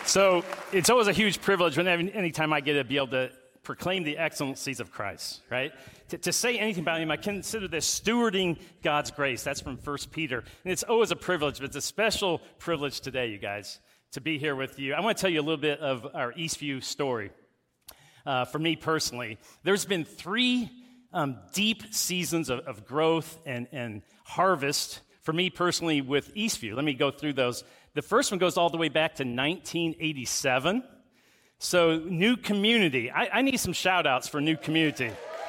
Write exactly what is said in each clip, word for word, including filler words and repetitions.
So it's always a huge privilege when anytime I get to be able to proclaim the excellencies of Christ, right? To, to say anything about him, I consider this stewarding God's grace. That's from First Peter. And it's always a privilege, but it's a special privilege today, you guys, to be here with you. I want to tell you a little bit of our Eastview story. Uh, for me personally, there's been three um, deep seasons of, of growth and, and harvest for me personally with Eastview. Let me go through those. The first one goes all the way back to nineteen eighty-seven. So, New Community. I, I need some shout-outs for New Community.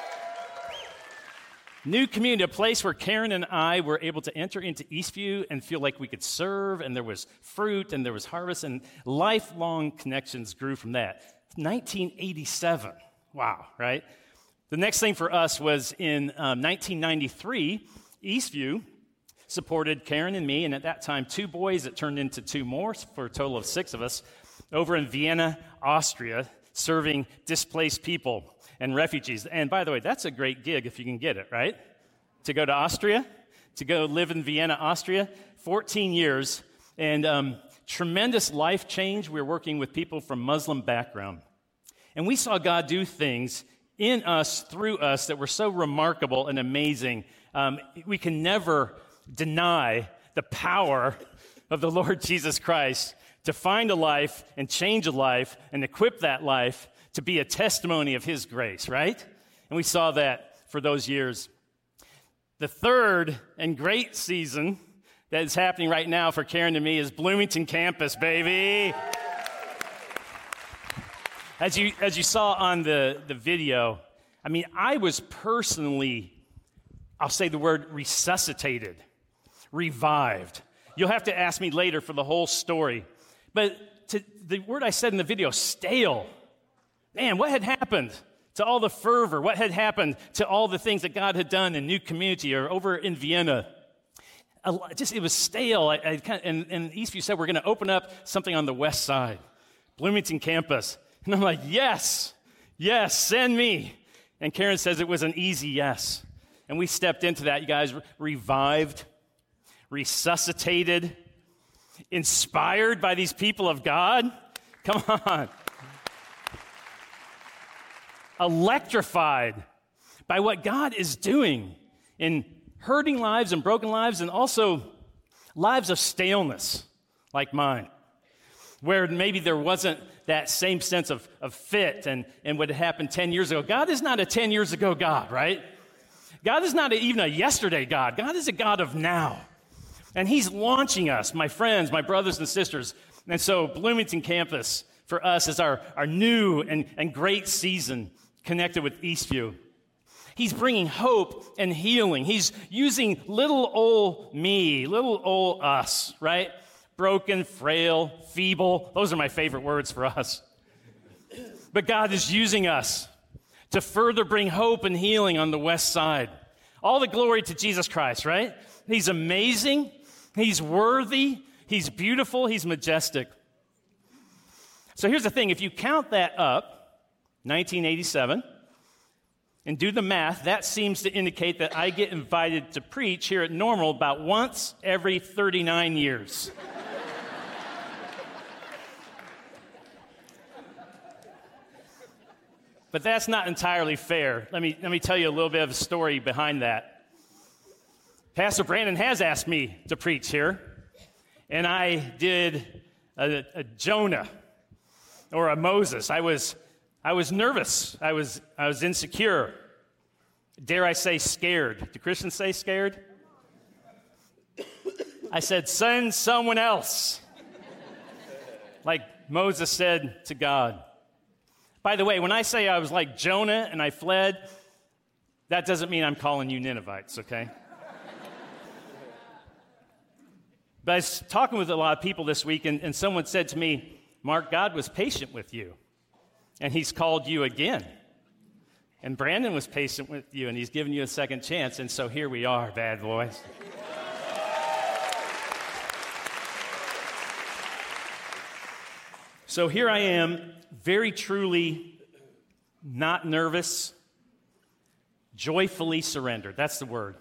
New Community, a place where Karen and I were able to enter into Eastview and feel like we could serve, and there was fruit, and there was harvest, and lifelong connections grew from that. nineteen eighty-seven. Wow, right? The next thing for us was in um, nineteen ninety-three, Eastview supported Karen and me, and at that time, two boys that turned into two more, for a total of six of us, over in Vienna, Austria, serving displaced people and refugees. And by the way, that's a great gig if you can get it, right? To go to Austria, to go live in Vienna, Austria, fourteen years, and um, tremendous life change. We were working with people from Muslim background. And we saw God do things in us, through us, that were so remarkable and amazing. Um, we can never deny the power of the Lord Jesus Christ to find a life and change a life and equip that life to be a testimony of his grace, right? And we saw that for those years. The third and great season that is happening right now for Karen and me is Bloomington campus, baby. As you as you saw on the, the video, I mean, I was personally, I'll say the word resuscitated, revived. You'll have to ask me later for the whole story. But to, the word I said in the video, stale. Man, what had happened to all the fervor? What had happened to all the things that God had done in New Community or over in Vienna? A, just it was stale. I, I kind of, and, and Eastview said, we're going to open up something on the west side, Bloomington campus. And I'm like, yes, yes, send me. And Karen says it was an easy yes. And we stepped into that, you guys, revived, resuscitated, inspired by these people of God. Come on. Electrified by what God is doing in hurting lives and broken lives, and also lives of staleness like mine, where maybe there wasn't that same sense of, of fit and, and what had happened ten years ago. God is not a ten years ago God, right? God is not a, even a yesterday God. God is a God of now. And he's launching us, my friends, my brothers and sisters. And so Bloomington campus for us is our, our new and, and great season connected with Eastview. He's bringing hope and healing. He's using little old me, little old us, right? Broken, frail, feeble. Those are my favorite words for us. But God is using us to further bring hope and healing on the west side. All the glory to Jesus Christ, right? He's amazing. He's worthy. He's beautiful. He's majestic. So here's the thing. If you count that up, nineteen eighty-seven, and do the math, that seems to indicate that I get invited to preach here at Normal about once every thirty-nine years. But that's not entirely fair. Let me, let me tell you a little bit of a story behind that. Pastor Brandon has asked me to preach here, and I did a, a Jonah or a Moses. I was, I was nervous. I was, I was insecure. Dare I say scared? Do Christians say scared? I said, send someone else. Like Moses said to God. By the way, when I say I was like Jonah and I fled, that doesn't mean I'm calling you Ninevites, okay? But I was talking with a lot of people this week, and, and someone said to me, Mark, God was patient with you, and he's called you again. And Brandon was patient with you, and he's given you a second chance, and so here we are, bad boys. So here I am, very truly not nervous, joyfully surrendered. That's the word.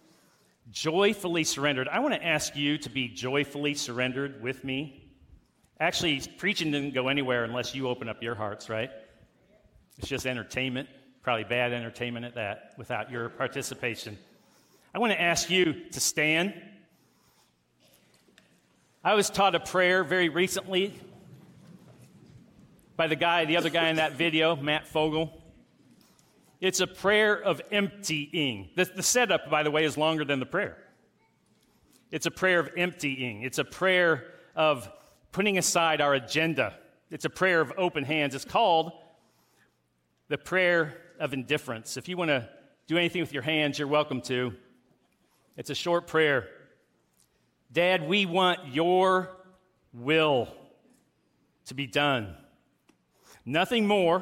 Joyfully surrendered. I want to ask you to be joyfully surrendered with me Actually, preaching didn't go anywhere unless you open up your hearts, right? It's just entertainment, probably bad entertainment at that, without your participation. I want to ask you to stand. I was taught a prayer very recently by the guy, the other guy in that video, Matt Fogel. It's a prayer of emptying. The, the setup, by the way, is longer than the prayer. It's a prayer of emptying. It's a prayer of putting aside our agenda. It's a prayer of open hands. It's called the prayer of indifference. If you want to do anything with your hands, you're welcome to. It's a short prayer. Dad, we want your will to be done. Nothing more,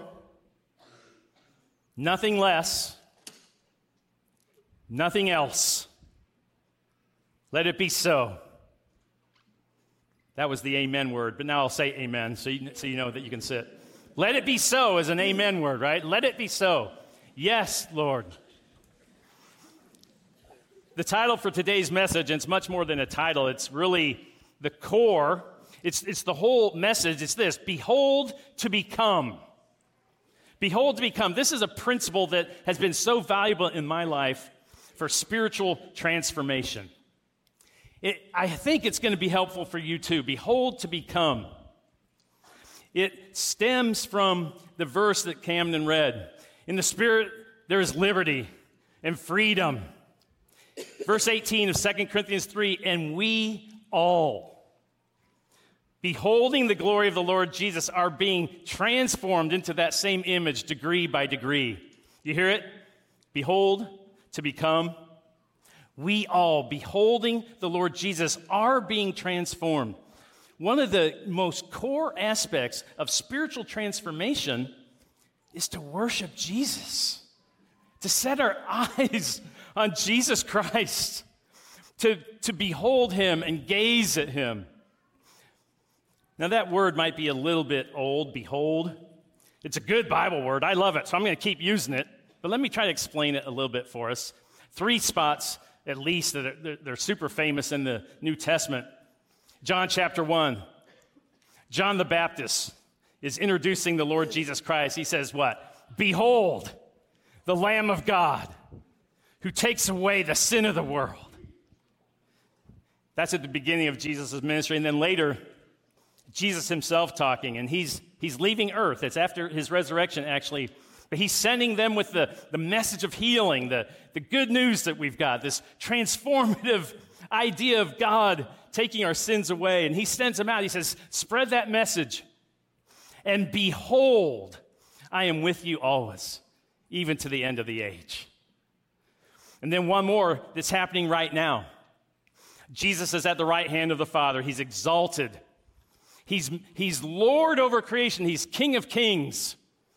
nothing less, nothing else. Let it be so. That was the amen word, but now I'll say amen so you, so you know that you can sit. Let it be so is an amen word, right? Let it be so. Yes, Lord. The title for today's message, and it's much more than a title, it's really the core, it's, it's the whole message, it's this: behold to become. Behold to become. This is a principle that has been so valuable in my life for spiritual transformation. It, I think it's going to be helpful for you too. Behold to become. It stems from the verse that Camden read. In the Spirit, there is liberty and freedom. Verse eighteen of Second Corinthians three, and we all, beholding the glory of the Lord Jesus, are being transformed into that same image degree by degree. You hear it? Behold to become. We all, beholding the Lord Jesus, are being transformed. One of the most core aspects of spiritual transformation is to worship Jesus, to set our eyes on Jesus Christ, to, to behold him and gaze at him. Now, that word might be a little bit old, behold. It's a good Bible word. I love it, so I'm going to keep using it. But let me try to explain it a little bit for us. Three spots, at least, that are, they're super famous in the New Testament. John chapter one. John the Baptist is introducing the Lord Jesus Christ. He says what? Behold, the Lamb of God who takes away the sin of the world. That's at the beginning of Jesus' ministry. And then later, Jesus himself talking, and he's he's leaving earth. It's after his resurrection, actually. But he's sending them with the, the message of healing, the, the good news that we've got, this transformative idea of God taking our sins away. And he sends them out. He says, spread that message. And behold, I am with you always, even to the end of the age. And then one more that's happening right now. Jesus is at the right hand of the Father. He's exalted. He's, he's Lord over creation. He's King of kings.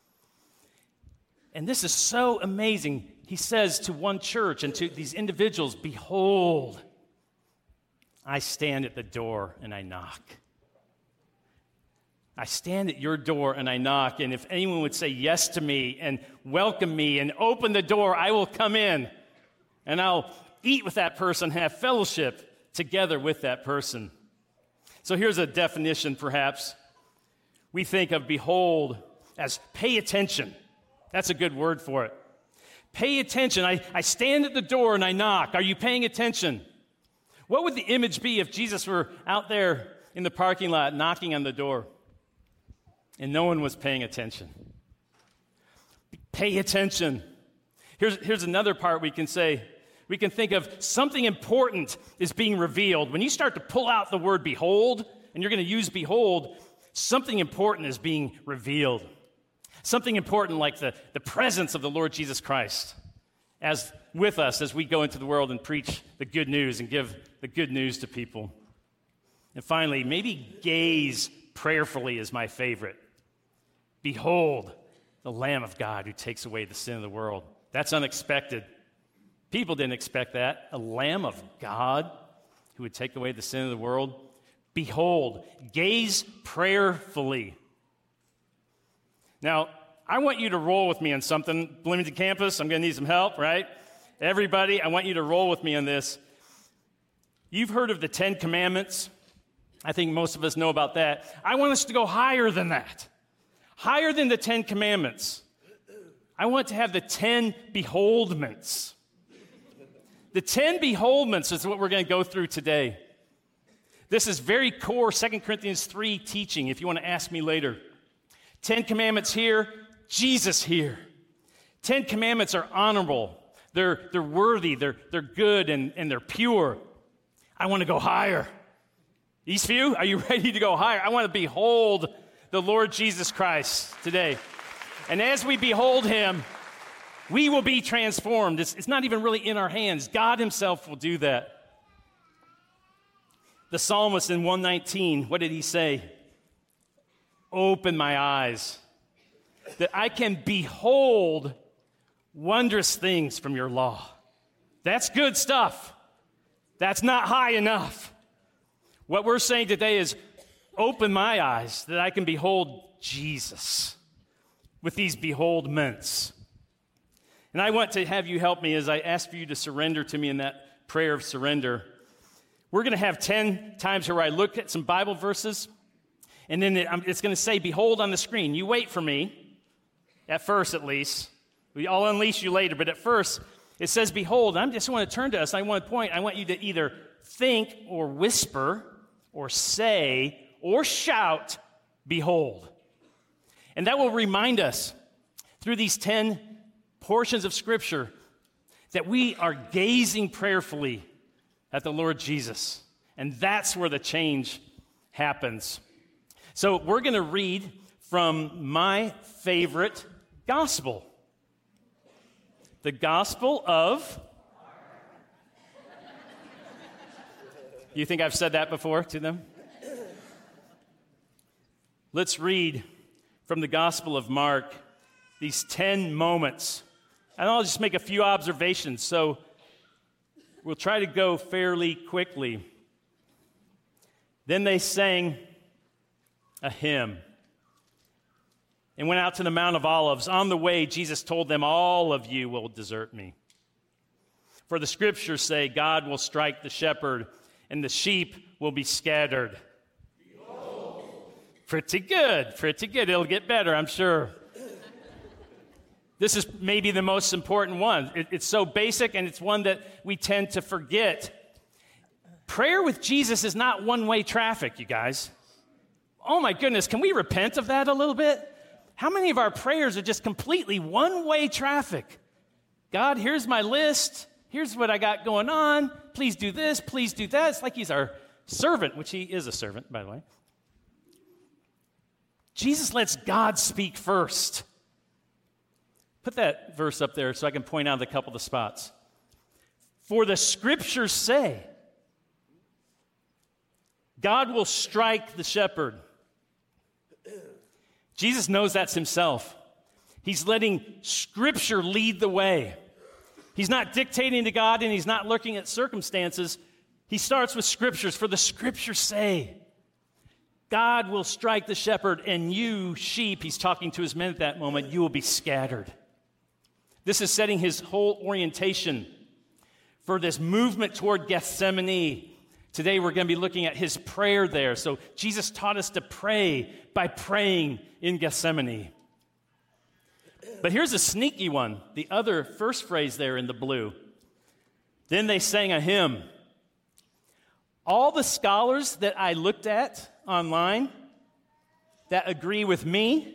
And this is so amazing. He says to one church and to these individuals, behold, I stand at the door and I knock. I stand at your door and I knock, and if anyone would say yes to me and welcome me and open the door, I will come in and I'll eat with that person, have fellowship together with that person. So here's a definition, perhaps. We think of behold as pay attention. That's a good word for it. Pay attention. I, I stand at the door and I knock. Are you paying attention? What would the image be if Jesus were out there in the parking lot knocking on the door and no one was paying attention? Pay attention. Here's, here's another part we can say. We can think of something important is being revealed. When you start to pull out the word behold, and you're going to use behold, something important is being revealed. Something important like the, the presence of the Lord Jesus Christ as with us as we go into the world and preach the good news and give the good news to people. And finally, maybe gaze prayerfully is my favorite. Behold, the Lamb of God who takes away the sin of the world. That's unexpected. People didn't expect that. A Lamb of God who would take away the sin of the world. Behold, gaze prayerfully. Now, I want you to roll with me on something. Bloomington campus, I'm going to need some help, right? Everybody, I want you to roll with me on this. You've heard of the Ten Commandments. I think most of us know about that. I want us to go higher than that, higher than the Ten Commandments. I want to have the ten beholdments. The ten beholdments is what we're going to go through today. This is very core Second Corinthians three teaching, if you want to ask me later. Ten Commandments here, Jesus here. Ten Commandments are honorable. They're, they're worthy. They're, they're good, and, and they're pure. I want to go higher. Eastview, are you ready to go higher? I want to behold the Lord Jesus Christ today. And as we behold him, we will be transformed. It's, it's not even really in our hands. God himself will do that. The psalmist in one nineteen, what did he say? Open my eyes, that I can behold wondrous things from your law. That's good stuff. That's not high enough. What we're saying today is, open my eyes that I can behold Jesus with these beholdments. And I want to have you help me as I ask for you to surrender to me in that prayer of surrender. We're going to have ten times where I look at some Bible verses, and then it's going to say, behold on the screen. You wait for me, at first at least. I'll unleash you later, but at first, it says, behold. I just want to turn to us. I want to point. I want you to either think or whisper or say or shout, behold. And that will remind us through these ten portions of Scripture that we are gazing prayerfully at the Lord Jesus. And that's where the change happens. So we're going to read from my favorite gospel. The Gospel of... You think I've said that before to them? Let's read from the Gospel of Mark these ten moments. And I'll just make a few observations. So we'll try to go fairly quickly. Then they sang a hymn and went out to the Mount of Olives. On the way, Jesus told them, all of you will desert me. For the Scriptures say, God will strike the shepherd, and the sheep will be scattered. Behold. Pretty good, pretty good. It'll get better, I'm sure. This is maybe the most important one. It, it's so basic, and it's one that we tend to forget. Prayer with Jesus is not one-way traffic, you guys. Oh my goodness, can we repent of that a little bit? How many of our prayers are just completely one-way traffic? God, here's my list. Here's what I got going on. Please do this. Please do that. It's like he's our servant, which he is a servant, by the way. Jesus lets God speak first. Put that verse up there so I can point out a couple of the spots. For the Scriptures say, God will strike the shepherd. Jesus knows that's himself. He's letting Scripture lead the way. He's not dictating to God, and he's not looking at circumstances. He starts with Scriptures. For the Scriptures say, God will strike the shepherd, and you, sheep, he's talking to his men at that moment, you will be scattered. This is setting his whole orientation for this movement toward Gethsemane. Today we're going to be looking at his prayer there. So Jesus taught us to pray by praying in Gethsemane. But here's a sneaky one. The other first phrase there in the blue. Then they sang a hymn. All the scholars that I looked at online that agree with me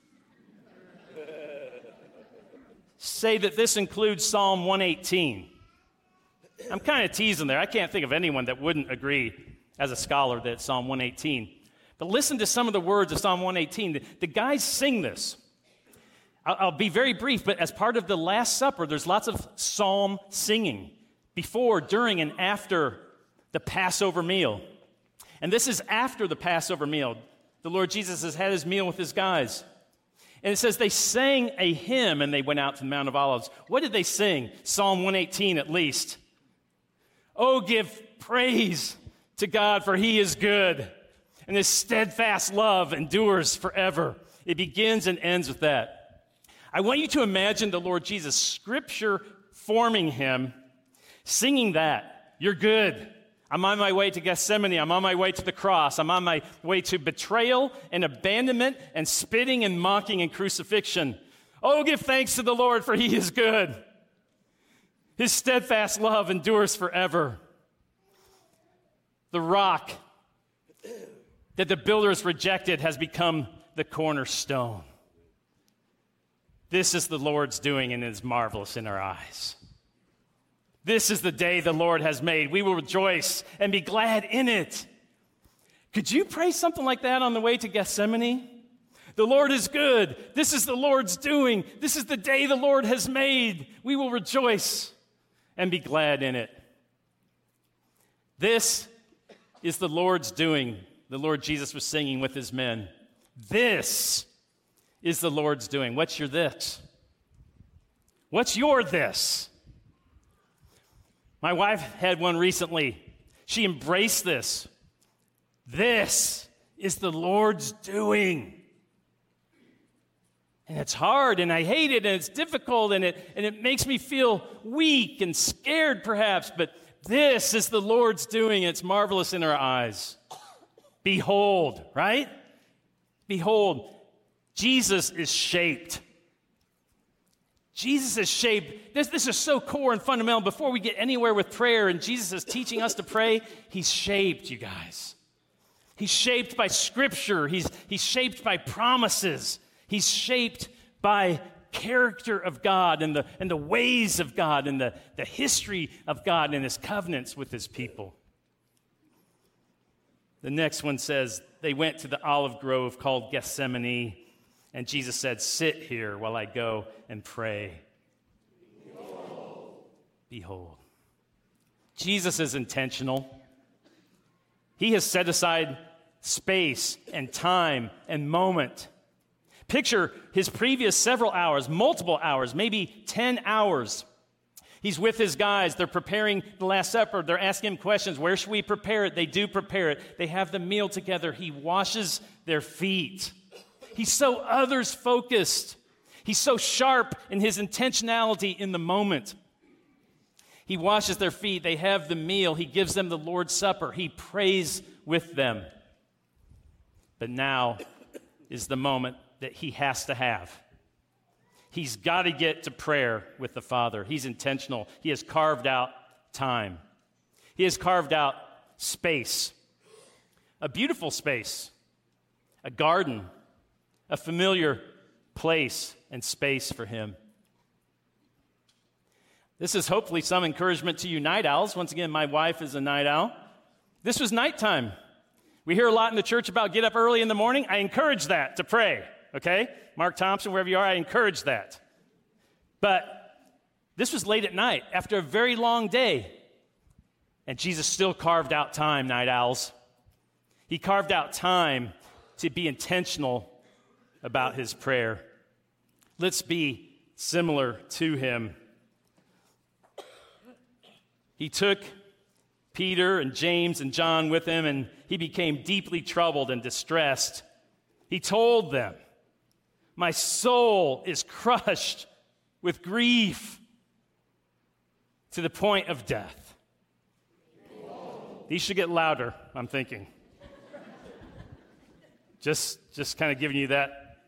say that this includes Psalm one eighteen. I'm kind of teasing there. I can't think of anyone that wouldn't agree as a scholar that Psalm one eighteen. But listen to some of the words of Psalm one eighteen. The, the guys sing this. I'll, I'll be very brief, but as part of the Last Supper, there's lots of psalm singing before, during, and after the Passover meal. And this is after the Passover meal. The Lord Jesus has had his meal with his guys. And it says they sang a hymn and they went out to the Mount of Olives. What did they sing? Psalm one eighteen at least. Oh, give praise to God, for he is good, and his steadfast love endures forever. It begins and ends with that. I want you to imagine the Lord Jesus, Scripture forming him, singing that. You're good. I'm on my way to Gethsemane. I'm on my way to the cross. I'm on my way to betrayal and abandonment and spitting and mocking and crucifixion. Oh, give thanks to the Lord, for he is good. His steadfast love endures forever. The rock that the builders rejected has become the cornerstone. This is the Lord's doing, and it is marvelous in our eyes. This is the day the Lord has made. We will rejoice and be glad in it. Could you pray something like that on the way to Gethsemane? The Lord is good. This is the Lord's doing. This is the day the Lord has made. We will rejoice and be glad in it. This is the Lord's doing. The Lord Jesus was singing with his men. This is the Lord's doing. What's your this? What's your this? My wife had one recently. She embraced this. This is the Lord's doing. And it's hard, and I hate it, and it's difficult, and it, and it makes me feel weak and scared perhaps, but this is the Lord's doing. It's marvelous in our eyes. Behold, right? Behold, Jesus is shaped. Jesus is shaped. This, this is so core and fundamental. Before we get anywhere with prayer and Jesus is teaching us to pray, he's shaped, you guys. He's shaped by Scripture. He's, he's shaped by promises. He's shaped by character of God and the, and the ways of God and the, the history of God and his covenants with his people. The next one says, they went to the olive grove called Gethsemane, and Jesus said, sit here while I go and pray. Behold. Behold. Jesus is intentional. He has set aside space and time and moment. Picture his previous several hours, multiple hours, maybe ten hours. He's with his guys. They're preparing the Last Supper. They're asking him questions. Where should we prepare it? They do prepare it. They have the meal together. He washes their feet. He's so others-focused. He's so sharp in his intentionality in the moment. He washes their feet. They have the meal. He gives them the Lord's Supper. He prays with them. But now is the moment that he has to have. He's got to get to prayer with the Father. He's intentional. He has carved out time. He has carved out space, a beautiful space, a garden, a familiar place and space for him. This is hopefully some encouragement to you night owls. Once again, my wife is a night owl. This was nighttime. We hear a lot in the church about get up early in the morning. I encourage that to pray, okay? Mark Thompson, wherever you are, I encourage that. But this was late at night after a very long day. And Jesus still carved out time, night owls. He carved out time to be intentional about his prayer. Let's be similar to him. He took Peter and James and John with him, and he became deeply troubled and distressed. He told them, my soul is crushed with grief to the point of death. These should get louder, I'm thinking. Just, just kind of giving you that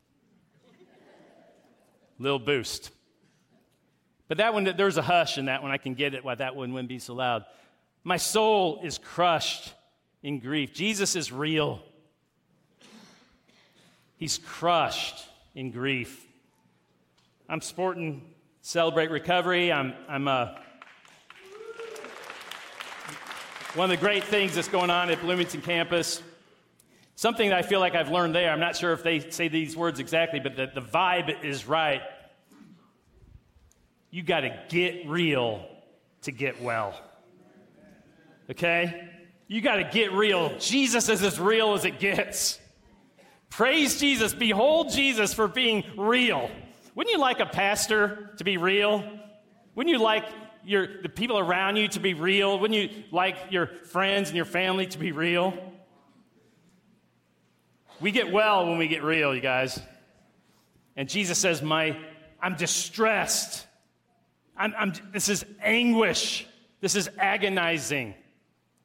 little boost. But that one, there's a hush in that one. I can get it why that one wouldn't be so loud. My soul is crushed in grief. Jesus is real. He's crushed in grief. I'm sporting Celebrate Recovery. I'm, I'm uh, one of the great things that's going on at Bloomington campus. Something that I feel like I've learned there. I'm not sure if they say these words exactly, but the, the vibe is right. You got to get real to get well. Okay? You got to get real. Jesus is as real as it gets. Praise Jesus. Behold Jesus for being real. Wouldn't you like a pastor to be real? Wouldn't you like your the people around you to be real? Wouldn't you like your friends and your family to be real? We get well when we get real, you guys. And Jesus says, "My, I'm distressed. I'm, I'm, this is anguish. This is agonizing.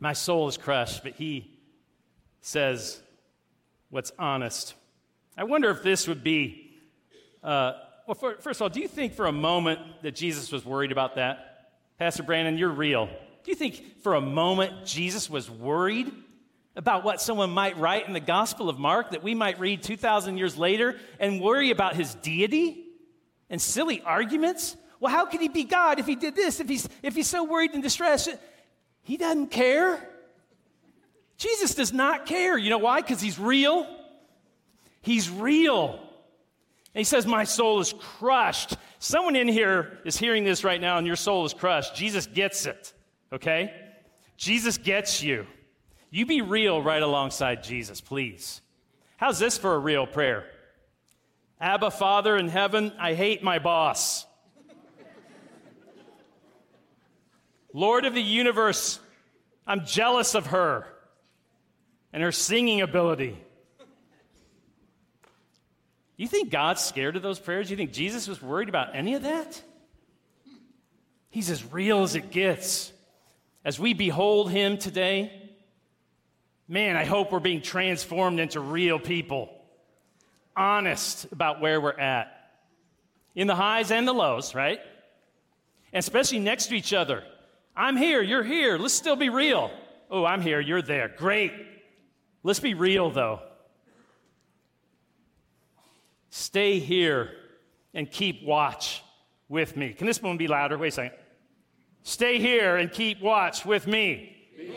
My soul is crushed, but he says what's honest. I wonder if this would be, uh, well, for, first of all, do you think for a moment that Jesus was worried about that? Pastor Brandon, you're real. Do you think for a moment Jesus was worried about what someone might write in the Gospel of Mark that we might read two thousand years later and worry about his deity and silly arguments? Well, how could he be God if he did this, if he's, if he's so worried and distressed? He doesn't care. Jesus does not care. You know why? Because he's real. He's real. And he says, my soul is crushed. Someone in here is hearing this right now and your soul is crushed. Jesus gets it, okay? Jesus gets you. You be real right alongside Jesus, please. How's this for a real prayer? Abba, Father in heaven, I hate my boss. Lord of the universe, I'm jealous of her and her singing ability. You think God's scared of those prayers? You think Jesus was worried about any of that? He's as real as it gets. As we behold him today, man, I hope we're being transformed into real people, honest about where we're at, in the highs and the lows, right? And especially next to each other. I'm here, you're here, let's still be real. Oh, I'm here, you're there, great. Let's be real, though. Stay here and keep watch with me. Can this one be louder? Wait a second. Stay here and keep watch with me.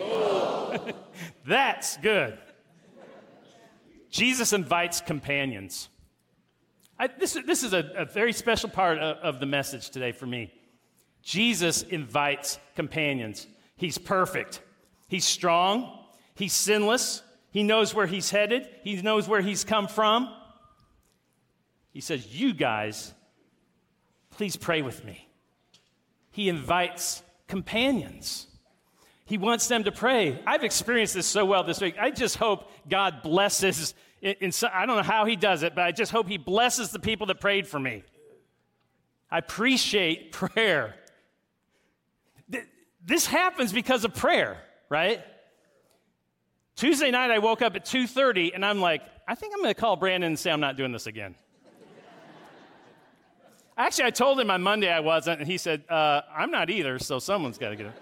That's good. Jesus invites companions. I, this, this is a, a very special part of, of the message today for me. Jesus invites companions. He's perfect. He's strong. He's sinless. He knows where he's headed. He knows where he's come from. He says, you guys, please pray with me. He invites companions. He wants them to pray. I've experienced this so well this week. I just hope God blesses, in, in some, I don't know how he does it, but I just hope he blesses the people that prayed for me. I appreciate prayer. Th- this happens because of prayer, right? Tuesday night, I woke up at two thirty, and I'm like, I think I'm going to call Brandon and say I'm not doing this again. Actually, I told him on Monday I wasn't, and he said, uh, I'm not either, so someone's got to get it.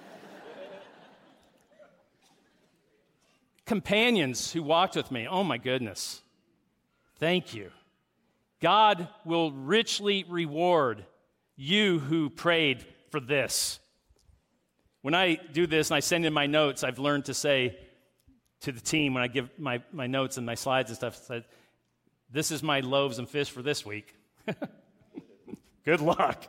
Companions who walked with me, oh my goodness. Thank you. God will richly reward you who prayed for this. When I do this and I send in my notes, I've learned to say to the team when I give my, my notes and my slides and stuff, I said, this is my loaves and fish for this week. Good luck.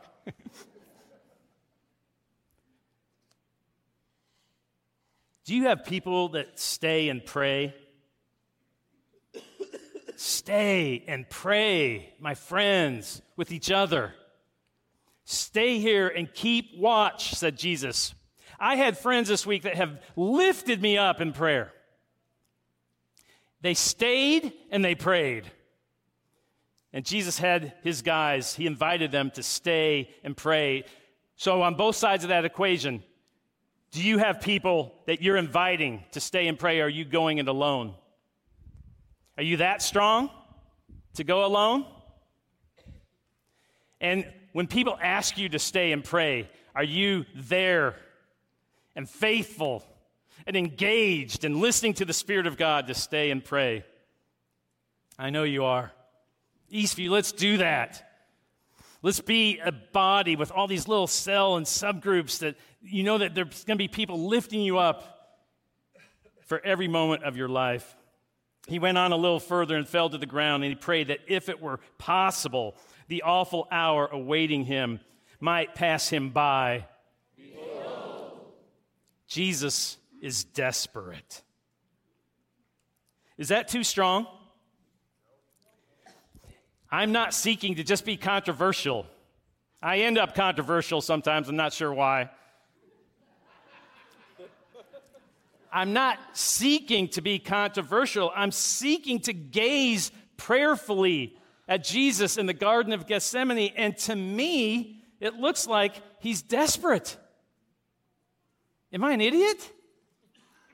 Do you have people that stay and pray? Stay and pray, my friends, with each other. Stay here and keep watch, said Jesus. I had friends this week that have lifted me up in prayer. They stayed and they prayed. And Jesus had his guys, he invited them to stay and pray. So on both sides of that equation, do you have people that you're inviting to stay and pray, or are you going it alone? Are you that strong to go alone? And when people ask you to stay and pray, are you there and faithful and engaged and listening to the Spirit of God to stay and pray? I know you are. Eastview, let's do that. Let's be a body with all these little cell and subgroups that you know that there's going to be people lifting you up for every moment of your life. He went on a little further and fell to the ground, and he prayed that if it were possible, the awful hour awaiting him might pass him by. Behold. Jesus is desperate. Is that too strong? I'm not seeking to just be controversial. I end up controversial sometimes, I'm not sure why. I'm not seeking to be controversial. I'm seeking to gaze prayerfully at Jesus in the Garden of Gethsemane, and to me, it looks like he's desperate. Am I an idiot?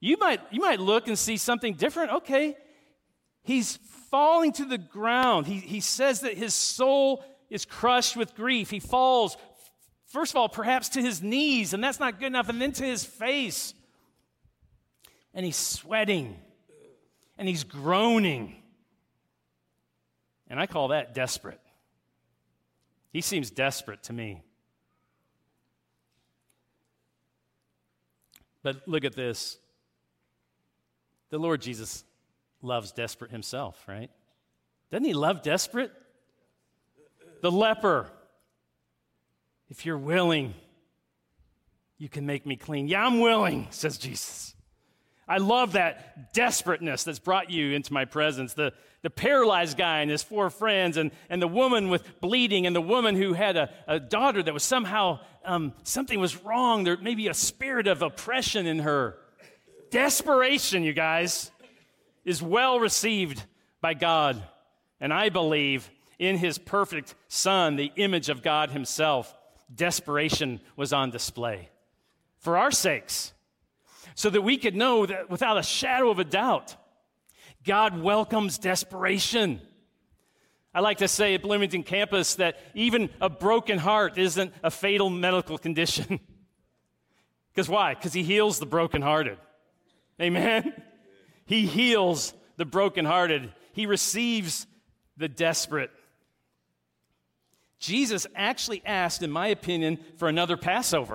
You might, you might look and see something different. Okay, he's falling to the ground. He, he says that his soul is crushed with grief. He falls, first of all, perhaps to his knees, and that's not good enough, and then to his face. And he's sweating, and he's groaning. And I call that desperate. He seems desperate to me. But look at this. The Lord Jesus loves desperate himself, right? Doesn't he love desperate? The leper. If you're willing, you can make me clean. Yeah, I'm willing, says Jesus. I love that desperateness that's brought you into my presence. The, the paralyzed guy and his four friends, and, and the woman with bleeding, and the woman who had a, a daughter that was somehow, um, something was wrong. There may be a spirit of oppression in her. Desperation, you guys, is well received by God. And I believe in his perfect Son, the image of God himself, desperation was on display for our sakes, so that we could know that without a shadow of a doubt, God welcomes desperation. I like to say at Bloomington campus that even a broken heart isn't a fatal medical condition. Because why? Because he heals the brokenhearted. Amen? He heals the brokenhearted. He receives the desperate. Jesus actually asked, in my opinion, for another Passover.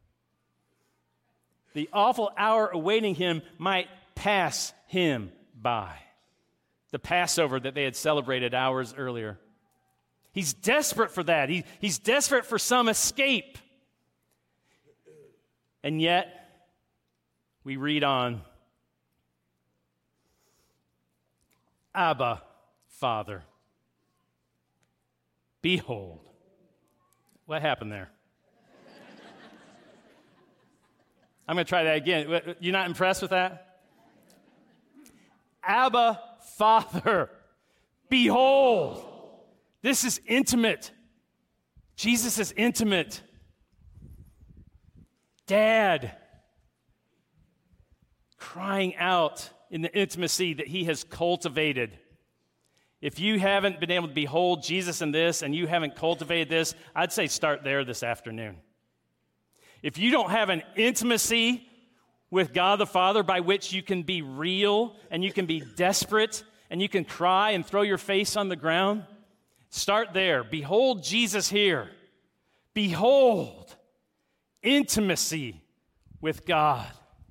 The awful hour awaiting him might pass him by. The Passover that they had celebrated hours earlier. He's desperate for that. He, he's desperate for some escape. And yet, we read on, Abba, Father, behold. What happened there? I'm going to try that again. You're not impressed with that? Abba, Father, behold. This is intimate. Jesus is intimate. Dad, crying out in the intimacy that he has cultivated. If you haven't been able to behold Jesus in this and you haven't cultivated this, I'd say start there this afternoon. If you don't have an intimacy with God the Father by which you can be real and you can be desperate and you can cry and throw your face on the ground, start there. Behold Jesus here. Behold intimacy with God.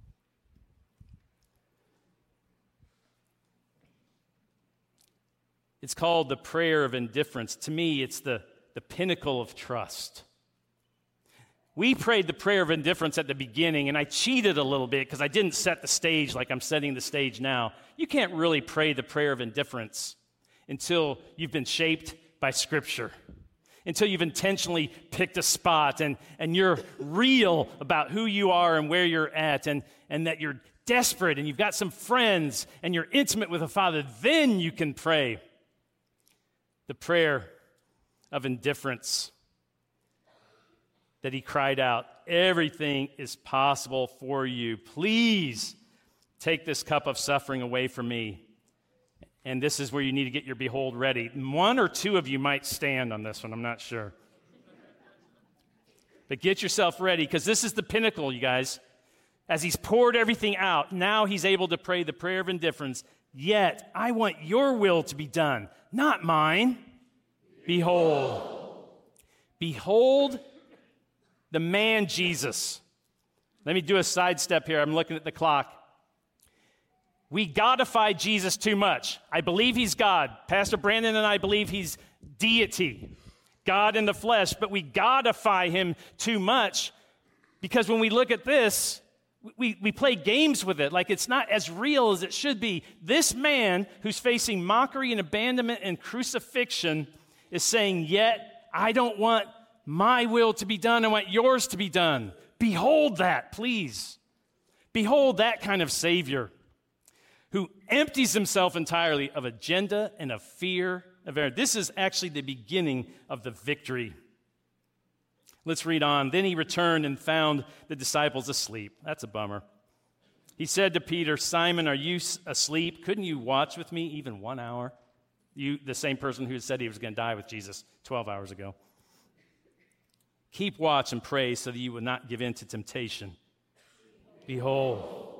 It's called the prayer of indifference. To me, it's the, the pinnacle of trust. We prayed the prayer of indifference at the beginning, and I cheated a little bit because I didn't set the stage like I'm setting the stage now. You can't really pray the prayer of indifference until you've been shaped by Scripture, until you've intentionally picked a spot and, and you're real about who you are and where you're at, and, and that you're desperate and you've got some friends and you're intimate with the Father. Then you can pray the prayer of indifference. That he cried out, everything is possible for you. Please take this cup of suffering away from me. And this is where you need to get your behold ready. One or two of you might stand on this one, I'm not sure. But get yourself ready, because this is the pinnacle, you guys. As he's poured everything out, now he's able to pray the prayer of indifference. Yet, I want your will to be done, not mine. Behold. Behold the man Jesus. Let me do a sidestep here. I'm looking at the clock. We godify Jesus too much. I believe he's God. Pastor Brandon and I believe he's deity, God in the flesh, but we godify him too much because when we look at this, we, we play games with it like it's not as real as it should be. This man who's facing mockery and abandonment and crucifixion is saying, yet I don't want my will to be done, I want yours to be done. Behold that, please. Behold that kind of Savior who empties himself entirely of agenda and of fear of error. This is actually the beginning of the victory. Let's read on. Then he returned and found the disciples asleep. That's a bummer. He said to Peter, Simon, are you asleep? Couldn't you watch with me even one hour? You, the same person who said he was going to die with Jesus twelve hours ago. Keep watch and pray so that you will not give in to temptation. Behold,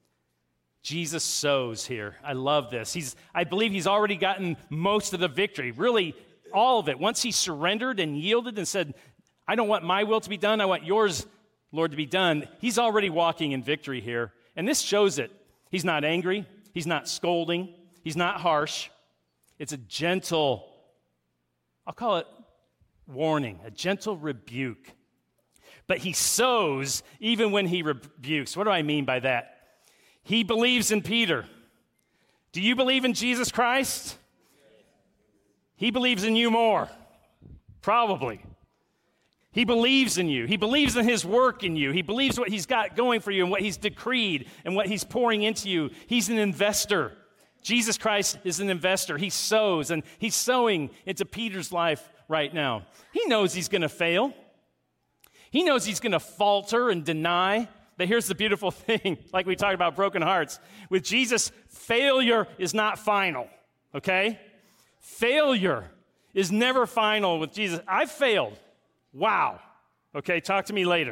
Jesus sows here. I love this. He's, I believe he's already gotten most of the victory, really all of it. Once he surrendered and yielded and said, I don't want my will to be done, I want yours, Lord, to be done. He's already walking in victory here. And this shows it. He's not angry. He's not scolding. He's not harsh. It's a gentle, I'll call it warning, a gentle rebuke. But he sows even when he rebukes. What do I mean by that? He believes in Peter. Do you believe in Jesus Christ? He believes in you more. Probably. He believes in you. He believes in his work in you. He believes what he's got going for you and what he's decreed and what he's pouring into you. He's an investor. Jesus Christ is an investor. He sows, and he's sowing into Peter's life right now. He knows he's going to fail. He knows he's going to falter and deny. But here's the beautiful thing, like we talked about broken hearts. With Jesus, failure is not final, okay? Failure is never final with Jesus. I've failed. Wow. Okay, talk to me later.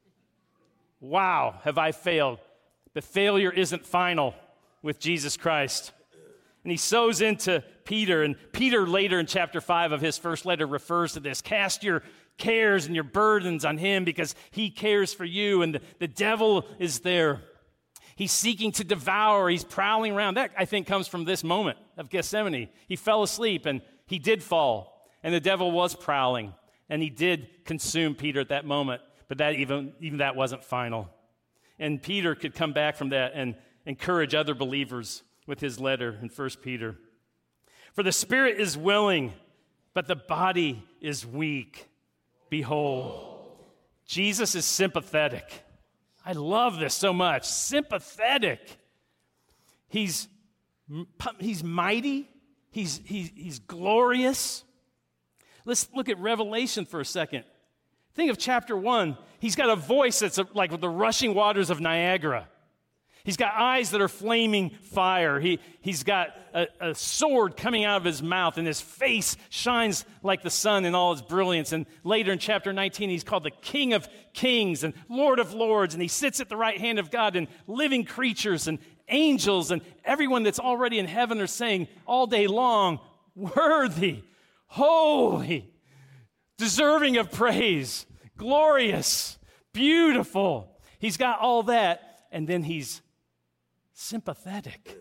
Wow, have I failed. But failure isn't final with Jesus Christ. And he sows into Peter, and Peter later in chapter five of his first letter refers to this. Cast your cares and your burdens on him because he cares for you, and the, the devil is there. He's seeking to devour. He's prowling around. That, I think, comes from this moment of Gethsemane. He fell asleep, and he did fall, and the devil was prowling. And he did consume Peter at that moment, but that even, even that wasn't final. And Peter could come back from that and encourage other believers with his letter in First Peter. For the spirit is willing, but the body is weak. Behold, Jesus is sympathetic. I love this so much. Sympathetic. He's, he's mighty. He's, he's, he's glorious. Let's look at Revelation for a second. Think of chapter one. He's got a voice that's like the rushing waters of Niagara. He's got eyes that are flaming fire. He, he's got a, a sword coming out of his mouth, and his face shines like the sun in all its brilliance. And later in chapter nineteen, he's called the King of Kings and Lord of Lords, and he sits at the right hand of God, and living creatures and angels and everyone that's already in heaven are saying all day long, worthy, holy, deserving of praise, glorious, beautiful. He's got all that, and then he's sympathetic.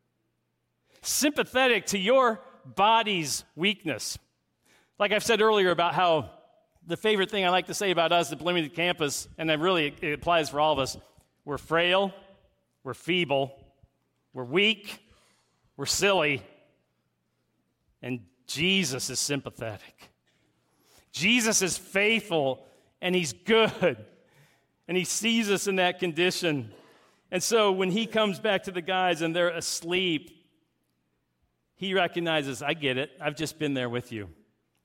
Sympathetic to your body's weakness. Like I've said earlier about how the favorite thing I like to say about us at Bloomington campus, and it really it applies for all of us, we're frail, we're feeble, we're weak, we're silly, and Jesus is sympathetic. Jesus is faithful, and he's good, and he sees us in that condition. And so when he comes back to the guys and they're asleep, he recognizes, I get it. I've just been there with you.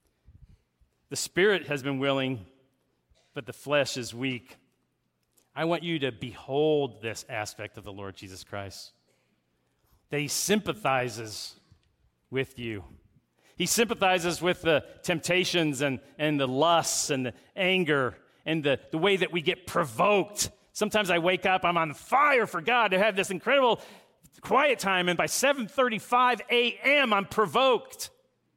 The spirit has been willing, but the flesh is weak. I want you to behold this aspect of the Lord Jesus Christ, that he sympathizes with you. He sympathizes with the temptations and, and the lusts and the anger and the, the way that we get provoked. Sometimes I wake up, I'm on fire for God to have this incredible quiet time, and by seven thirty-five a.m., I'm provoked.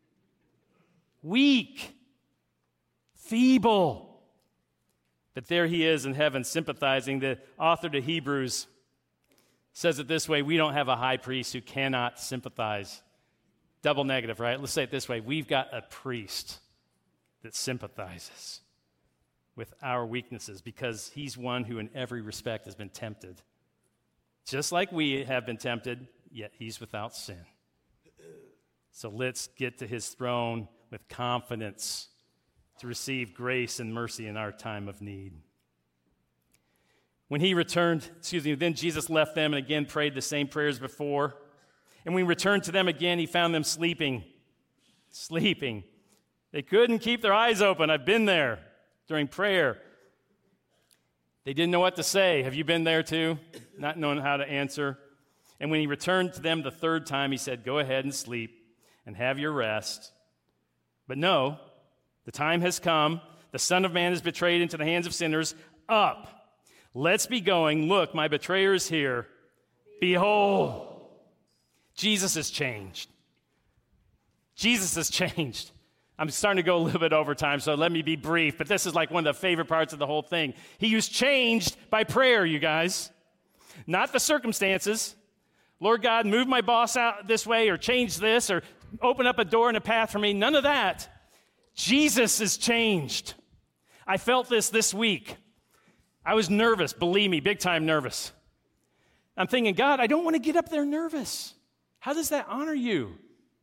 Weak. Feeble. But there he is in heaven sympathizing. The author to Hebrews says it this way: we don't have a high priest who cannot sympathize. Double negative, right? Let's say it this way: we've got a priest that sympathizes with our weaknesses because he's one who in every respect has been tempted. Just like we have been tempted, yet he's without sin. So let's get to his throne with confidence to receive grace and mercy in our time of need. When he returned, excuse me, then Jesus left them and again prayed the same prayers before. And when he returned to them again, he found them sleeping. Sleeping. They couldn't keep their eyes open. I've been there during prayer. They didn't know what to say. Have you been there too? Not knowing how to answer. And when he returned to them the third time, he said, go ahead and sleep and have your rest. But no, the time has come. The Son of Man is betrayed into the hands of sinners. Up. Let's be going. Look, my betrayer is here. Behold. Jesus has changed. Jesus has changed. I'm starting to go a little bit over time, so let me be brief, but this is like one of the favorite parts of the whole thing. He was changed by prayer, you guys. Not the circumstances. Lord God, move my boss out this way, or change this, or open up a door and a path for me. None of that. Jesus is changed. I felt this this week. I was nervous, believe me, big time nervous. I'm thinking, God, I don't want to get up there nervous. How does that honor you?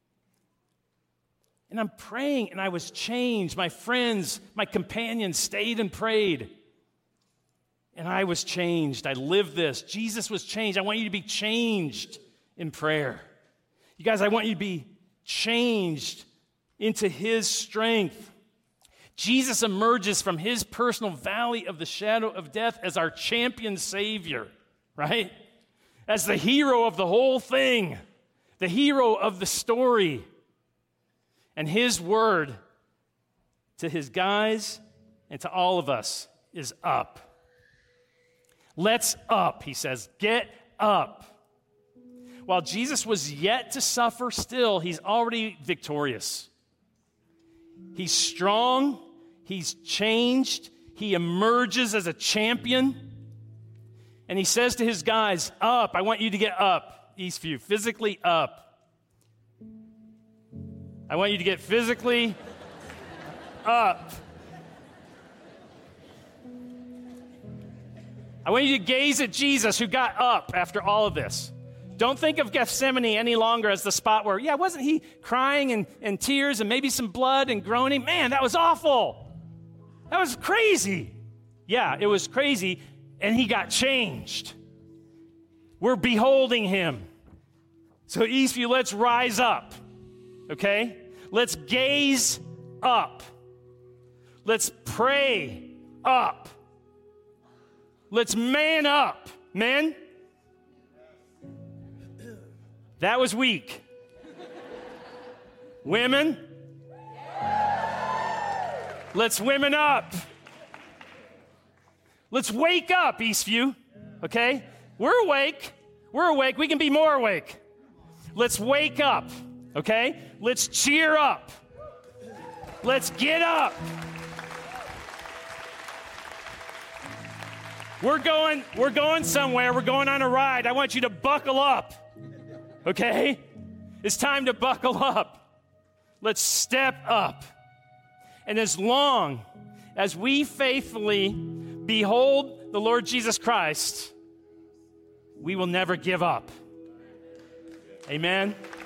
And I'm praying, and I was changed. My friends, my companions stayed and prayed. And I was changed. I lived this. Jesus was changed. I want you to be changed in prayer. You guys, I want you to be changed into his strength. Jesus emerges from his personal valley of the shadow of death as our champion Savior, right? As the hero of the whole thing, the hero of the story. And his word to his guys and to all of us is up. Let's up, he says. Get up. While Jesus was yet to suffer still, he's already victorious. He's strong. He's changed. He emerges as a champion. And he says to his guys, up. I want you to get up, Eastview, physically up. I want you to get physically up. I want you to gaze at Jesus, who got up after all of this. Don't think of Gethsemane any longer as the spot where, yeah, wasn't he crying and, and tears and maybe some blood and groaning? Man, that was awful. That was crazy. Yeah, it was crazy, and he got changed. We're beholding him. So Eastview, let's rise up. Okay? Let's gaze up. Let's pray up. Let's man up. Men? That was weak. Women? Let's women up. Let's wake up, Eastview. Okay? We're awake. We're awake. We can be more awake. Let's wake up. Okay? Let's cheer up. Let's get up. We're going, we're going somewhere. We're going on a ride. I want you to buckle up. Okay? It's time to buckle up. Let's step up. And as long as we faithfully behold the Lord Jesus Christ, we will never give up. Amen.